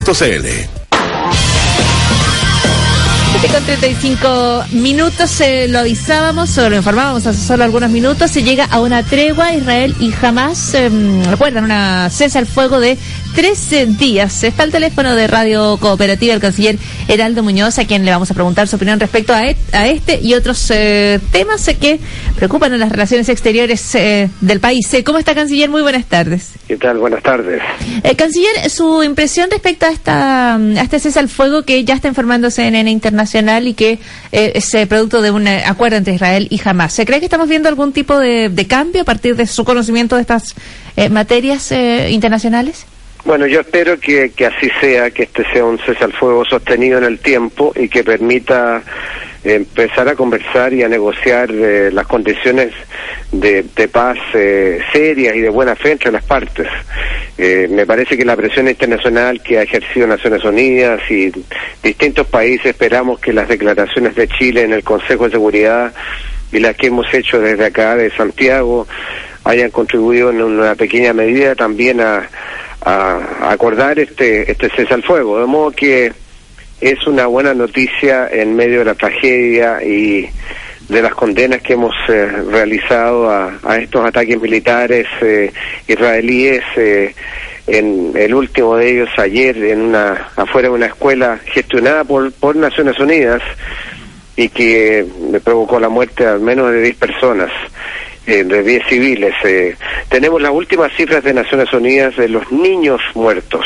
Con 35 minutos, lo avisábamos o lo informábamos hace solo algunos minutos. Se llega a una tregua. Israel y Hamás recuerdan una cese al fuego de 13 días. Está al teléfono de Radio Cooperativa el canciller Heraldo Muñoz, a quien le vamos a preguntar su opinión respecto a este y otros temas que preocupan a las relaciones exteriores del país. ¿Cómo está, canciller? Muy buenas tardes. ¿Qué tal? Buenas tardes. Canciller, su impresión respecto a este cese al fuego que ya está informando CNN Internacional y que es producto de un acuerdo entre Israel y Hamás. ¿Se cree que estamos viendo algún tipo de cambio a partir de su conocimiento de estas materias internacionales? Bueno, yo espero que así sea, que este sea un cese al fuego sostenido en el tiempo y que permita empezar a conversar y a negociar las condiciones de paz serias y de buena fe entre las partes. Me parece que la presión internacional que ha ejercido Naciones Unidas y distintos países, esperamos que las declaraciones de Chile en el Consejo de Seguridad y las que hemos hecho desde acá de Santiago hayan contribuido en una pequeña medida también a acordar este cese al fuego, de modo que es una buena noticia en medio de la tragedia y de las condenas que hemos realizado a estos ataques militares israelíes, en el último de ellos ayer afuera de una escuela gestionada por Naciones Unidas y que me provocó la muerte de al menos de 10 personas. De 10 civiles. Tenemos las últimas cifras de Naciones Unidas de los niños muertos,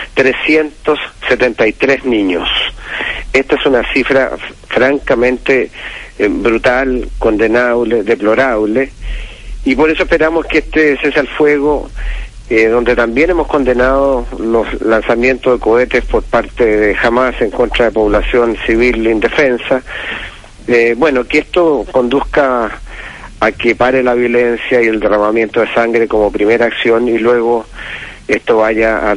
373 niños. Esta es una cifra francamente brutal, condenable, deplorable, y por eso esperamos que este cese al fuego, donde también hemos condenado los lanzamientos de cohetes por parte de Hamás en contra de población civil indefensa, que esto conduzca a que pare la violencia y el derramamiento de sangre como primera acción, y luego esto vaya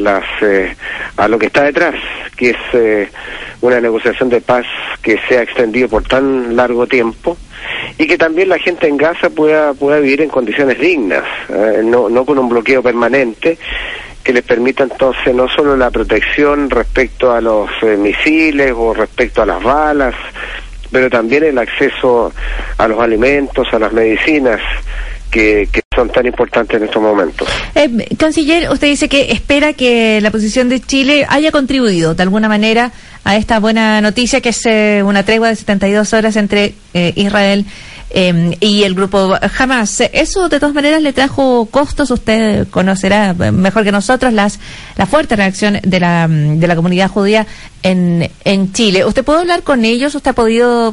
a lo que está detrás, que es una negociación de paz que se ha extendido por tan largo tiempo y que también la gente en Gaza pueda vivir en condiciones dignas, no con un bloqueo permanente, que les permita entonces no solo la protección respecto a los misiles o respecto a las balas, pero también el acceso a los alimentos, a las medicinas, que son tan importantes en estos momentos. Canciller, usted dice que espera que la posición de Chile haya contribuido de alguna manera a esta buena noticia, que es una tregua de 72 horas entre Israel y el grupo Hamás. Eso de todas maneras le trajo costos. Usted conocerá mejor que nosotros la fuerte reacción de la comunidad judía en Chile. ¿Usted puede hablar con ellos? ¿Usted ha podido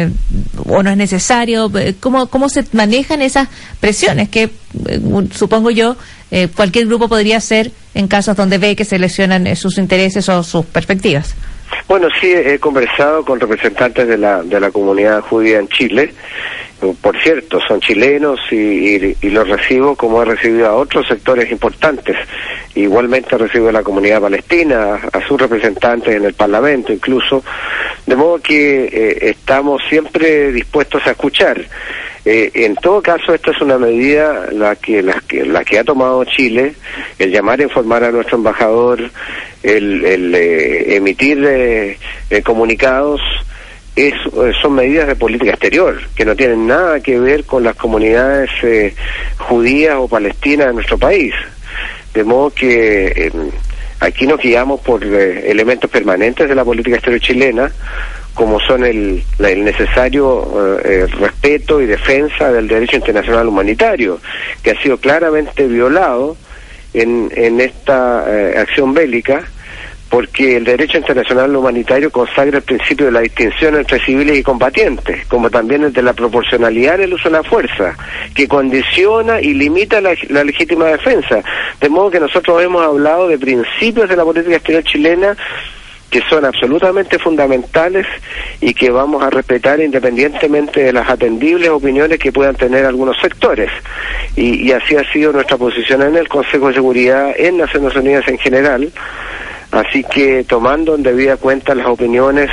o no es necesario? ¿Cómo se manejan esas presiones que supongo yo cualquier grupo podría hacer en casos donde ve que se lesionan sus intereses o sus perspectivas? Bueno, sí, he conversado con representantes de la comunidad judía en Chile. Por cierto, son chilenos y los recibo como he recibido a otros sectores importantes. Igualmente he recibido a la comunidad palestina, a sus representantes en el Parlamento incluso. De modo que estamos siempre dispuestos a escuchar. En todo caso, esta es una medida la que ha tomado Chile, el llamar a informar a nuestro embajador, el emitir comunicados. Son medidas de política exterior que no tienen nada que ver con las comunidades judías o palestinas de nuestro país, de modo que aquí nos guiamos por elementos permanentes de la política exterior chilena, como son el necesario respeto y defensa del derecho internacional humanitario, que ha sido claramente violado en esta acción bélica, porque el derecho internacional humanitario consagra el principio de la distinción entre civiles y combatientes, como también el de la proporcionalidad en el uso de la fuerza, que condiciona y limita la legítima defensa. De modo que nosotros hemos hablado de principios de la política exterior chilena que son absolutamente fundamentales y que vamos a respetar independientemente de las atendibles opiniones que puedan tener algunos sectores. Y así ha sido nuestra posición en el Consejo de Seguridad, en Naciones Unidas en general. Así que tomando en debida cuenta las opiniones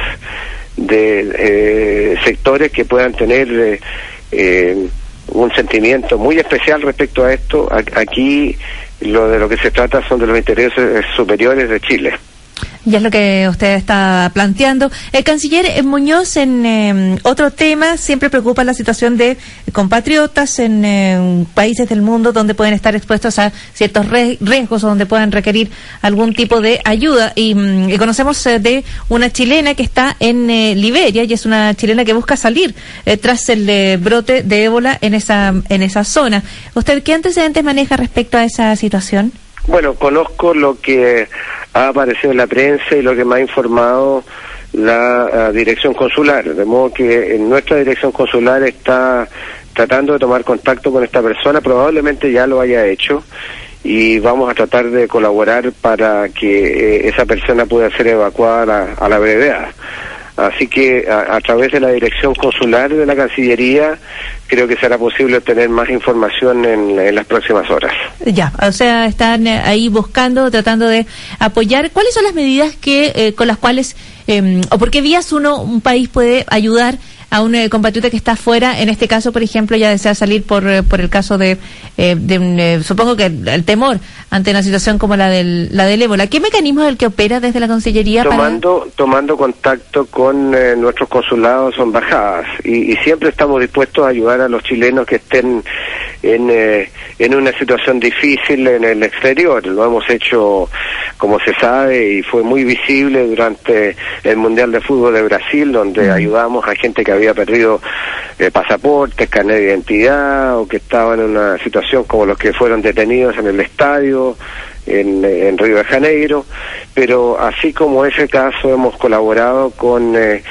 de sectores que puedan tener un sentimiento muy especial respecto a esto, aquí de lo que se trata son de los intereses superiores de Chile. Y es lo que usted está planteando. El canciller Muñoz, en otro tema, siempre preocupa la situación de compatriotas en países del mundo donde pueden estar expuestos a ciertos riesgos o donde puedan requerir algún tipo de ayuda. Y conocemos de una chilena que está en Liberia, y es una chilena que busca salir tras el brote de ébola en esa zona. ¿Usted qué antecedentes maneja respecto a esa situación? Bueno, conozco lo que ha aparecido en la prensa y lo que me ha informado la dirección consular, de modo que en nuestra dirección consular está tratando de tomar contacto con esta persona, probablemente ya lo haya hecho, y vamos a tratar de colaborar para que esa persona pueda ser evacuada a la brevedad. Así que a través de la dirección consular de la Cancillería creo que será posible obtener más información en las próximas horas. Ya, o sea, están ahí buscando, tratando de apoyar. ¿Cuáles son las medidas que con las cuales, o por qué vías un país puede ayudar a un compatriota que está afuera? En este caso, por ejemplo, ya desea salir por el caso de supongo que el temor ante una situación como la del ébola. ¿Qué mecanismo es el que opera desde la Cancillería? Tomando contacto con nuestros consulados o embajadas, y siempre estamos dispuestos a ayudar a los chilenos que estén en una situación difícil en el exterior. Lo hemos hecho, como se sabe, y fue muy visible durante el Mundial de Fútbol de Brasil, donde ayudamos a gente que había perdido pasaportes, carnet de identidad, o que estaban en una situación como los que fueron detenidos en el estadio en Río de Janeiro. Pero así como ese caso, hemos colaborado con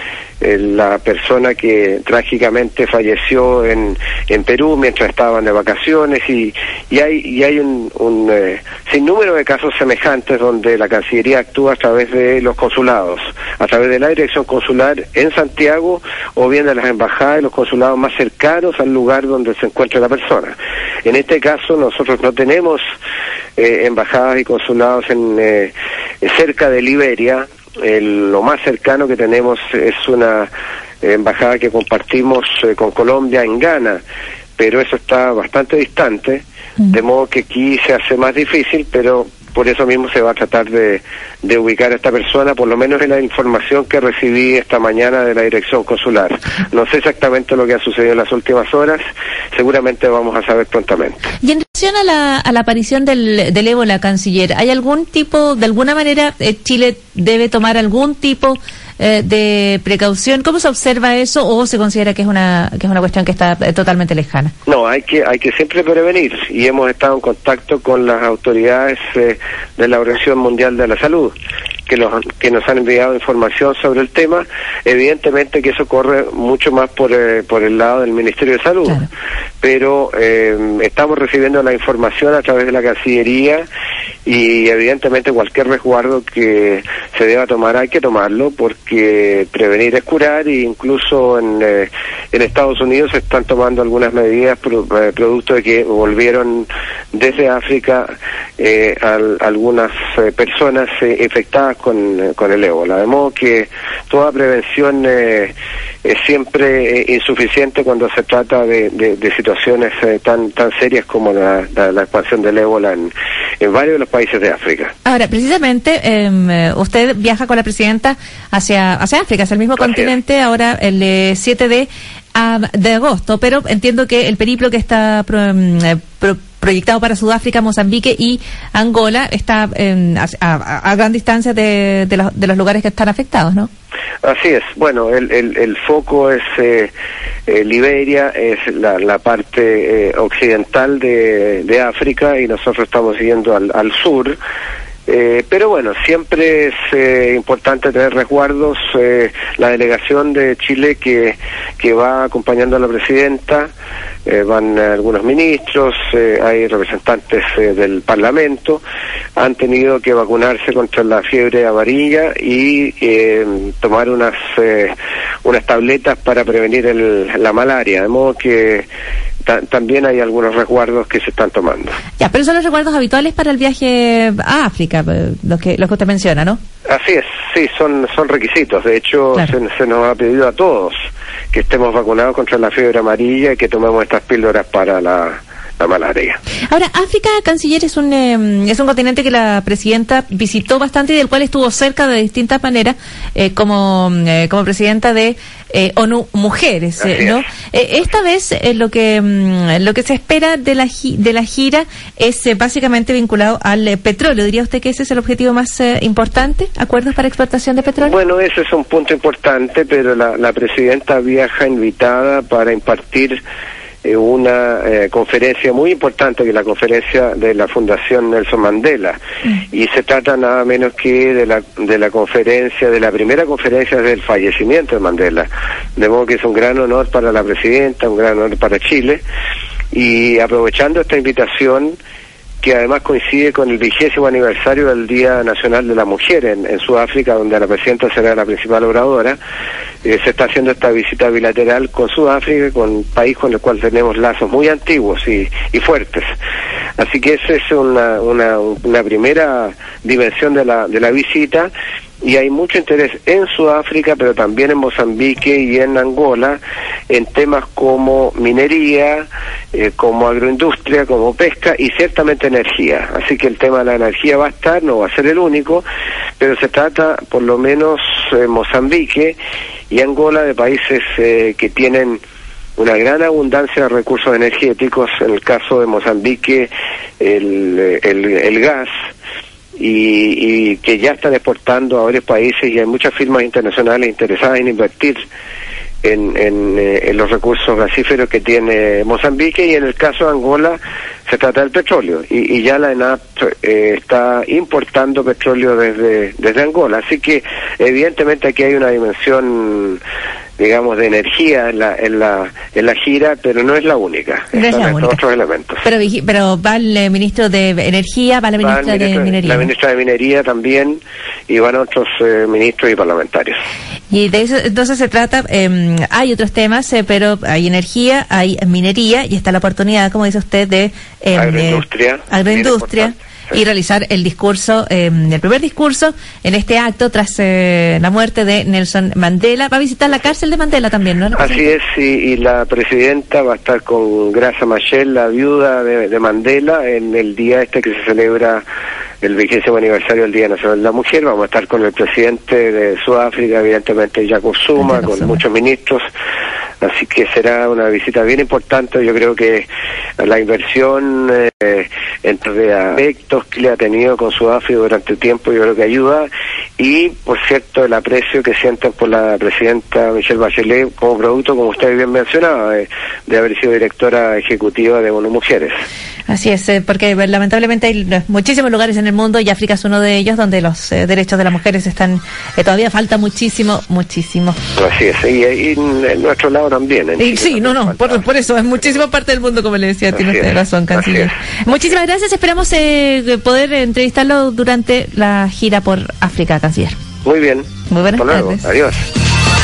la persona que trágicamente falleció en Perú mientras estaban de vacaciones, y hay un sinnúmero de casos semejantes donde la Cancillería actúa a través de los consulados, a través de la dirección consular en Santiago, o bien de las embajadas y los consulados más cercanos al lugar donde se encuentra la persona. En este caso nosotros no tenemos embajadas y consulados cerca de Liberia. Lo más cercano que tenemos es una embajada que compartimos con Colombia en Ghana, pero eso está bastante distante, de modo que aquí se hace más difícil, pero por eso mismo se va a tratar de ubicar a esta persona, por lo menos en la información que recibí esta mañana de la dirección consular. No sé exactamente lo que ha sucedido en las últimas horas, seguramente vamos a saber prontamente. Y en relación a la aparición del ébola, canciller, ¿hay algún tipo, de alguna manera, Chile debe tomar algún tipo de precaución? ¿Cómo se observa eso, o se considera que es una cuestión que está totalmente lejana? No, hay que siempre prevenir, y hemos estado en contacto con las autoridades de la Organización Mundial de la Salud, que nos han enviado información sobre el tema. Evidentemente que eso corre mucho más por el lado del Ministerio de Salud, claro. Pero estamos recibiendo la información a través de la Cancillería, y evidentemente cualquier resguardo que se deba tomar hay que tomarlo, porque prevenir es curar, e incluso en Estados Unidos se están tomando algunas medidas producto de que volvieron desde África algunas personas infectadas con el ébola, de modo que toda prevención es siempre insuficiente cuando se trata de situaciones tan serias como la expansión del ébola en varios de los países de África. Ahora, precisamente, usted viaja con la presidenta hacia África, hacia el mismo continente, ahora el 7 de agosto, pero entiendo que el periplo que está proyectado para Sudáfrica, Mozambique y Angola está a gran distancia de los lugares que están afectados, ¿no? Así es. Bueno, el foco es Liberia, es la parte occidental de África, y nosotros estamos siguiendo al sur. Pero bueno, siempre es importante tener resguardos. La delegación de Chile que va acompañando a la presidenta, van algunos ministros, hay representantes del Parlamento, han tenido que vacunarse contra la fiebre amarilla y tomar unas tabletas para prevenir la malaria, de modo que también hay algunos resguardos que se están tomando. Ya, pero son los resguardos habituales para el viaje a África, los que usted menciona, ¿no? Así es, sí, son requisitos. De hecho, claro, se nos ha pedido a todos que estemos vacunados contra la fiebre amarilla y que tomemos estas píldoras para la malaria. Ahora, África, canciller, es un continente que la presidenta visitó bastante y del cual estuvo cerca de distintas maneras como presidenta de ONU Mujeres, ¿no? Esta vez lo que se espera de la gira es básicamente vinculado al petróleo. ¿Diría usted que ese es el objetivo más importante? ¿Acuerdos para exportación de petróleo? Bueno, ese es un punto importante, pero la presidenta viaja invitada para impartir una conferencia muy importante, que es la conferencia de la Fundación Nelson Mandela, y se trata nada menos que de la primera conferencia del fallecimiento de Mandela, de modo que es un gran honor para la presidenta, un gran honor para Chile, y aprovechando esta invitación, que además coincide con el 20º aniversario del Día Nacional de la Mujer en Sudáfrica, donde la presidenta será la principal oradora. Se está haciendo esta visita bilateral con Sudáfrica, con un país con el cual tenemos lazos muy antiguos y fuertes. Así que esa es una primera dimensión de la visita. Y hay mucho interés en Sudáfrica, pero también en Mozambique y en Angola, en temas como minería, como agroindustria, como pesca y ciertamente energía. Así que el tema de la energía va a estar, no va a ser el único, pero se trata, por lo menos Mozambique y Angola, de países que tienen una gran abundancia de recursos energéticos. En el caso de Mozambique, el gas, y que ya están exportando a varios países, y hay muchas firmas internacionales interesadas en invertir en los recursos gasíferos que tiene Mozambique. Y en el caso de Angola se trata del petróleo, y ya la ENAP está importando petróleo desde Angola. Así que evidentemente aquí hay una dimensión, digamos, de energía en la gira, pero no es la única. No es la única. Otros elementos. Pero va el ministro de Energía, va la ministra de Minería. La ministra de Minería también, y van otros ministros y parlamentarios. Y de eso entonces se trata. Hay otros temas, pero hay energía, hay minería, y está la oportunidad, como dice usted, de agroindustria. Y realizar el discurso, el primer discurso en este acto tras la muerte de Nelson Mandela. Va a visitar la cárcel de Mandela también, ¿no? Así es, y la presidenta va a estar con Graça Machel, la viuda de Mandela, en el día que se celebra el 20º aniversario del Día Nacional de la Mujer. Vamos a estar con el presidente de Sudáfrica, evidentemente Jacob Zuma, con muchos ministros. Así que será una visita bien importante. Yo creo que la inversión entre aspectos que le ha tenido con Sudáfrica durante el tiempo, yo creo que ayuda. Y, por cierto, el aprecio que sienten por la presidenta Michelle Bachelet como producto, como usted bien mencionaba, de haber sido directora ejecutiva de ONU Mujeres. Así es, porque lamentablemente hay muchísimos lugares en el mundo, y África es uno de ellos, donde los derechos de las mujeres están, todavía falta muchísimo. Así es, y en nuestro lado también. Sí, por eso, es muchísima parte del mundo, como le decía, tiene usted razón, canciller. Muchísimas gracias, esperamos poder entrevistarlo durante la gira por África, canciller. Muy bien. Muy buenas tardes. Adiós.